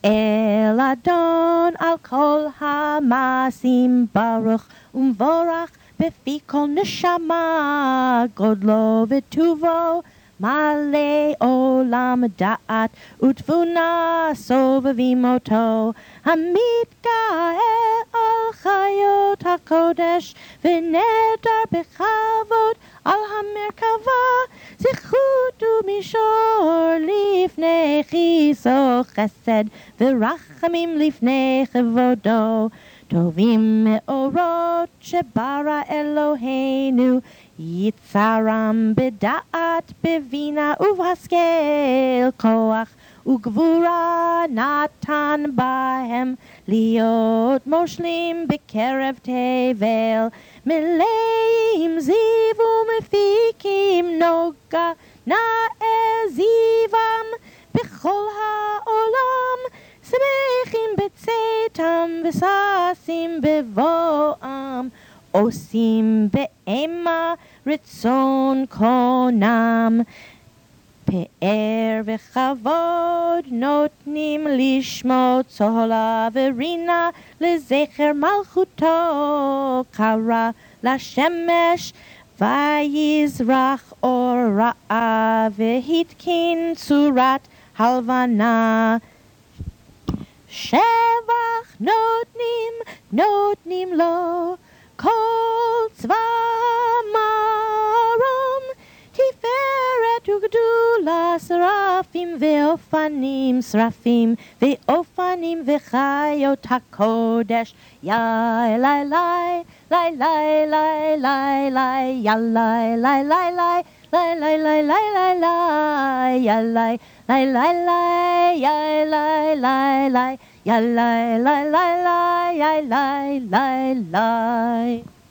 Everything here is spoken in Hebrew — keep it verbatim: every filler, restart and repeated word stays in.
אל אדון על כל המעשים ברוך ומבורך בפי כל נשמה גודלו וטובו מלא עולם דעת ותבונה סובבים אותו המתגאה על חיות הקודש ונדר בכבוד על המרכבה זכות ומישור לפני כיסו חסד ורחמים לפני כבודו טובים מאורות שברא אלוהינו יצרם בדעת בבינה ובהשכל כוח וגבורה נתן בהם להיות מושלים בקרב תבל מלאים זיו ומפיקים נוגה נאה זיום בכל העולם שמחים בצאתם וששים בבואם עושים באמה רצון קונם פאר וכבוד נותנים לשמו צהלה ורינה לזכר מלכותו קרא לשמש ויזרח אור רעה והתקין צורת הלבנה שבח נותנים נותנים לו כל צבא מרום תפארת וגדולה שרפים ואופנים שרפים ואופנים וחיות הקודש יא לי לי לי לי לי לי לי יא לי לי לי לי לי לי לי לי לי יא לי לי לי לי יא לי לי לי יא לי לי לי לי יא לי לי לי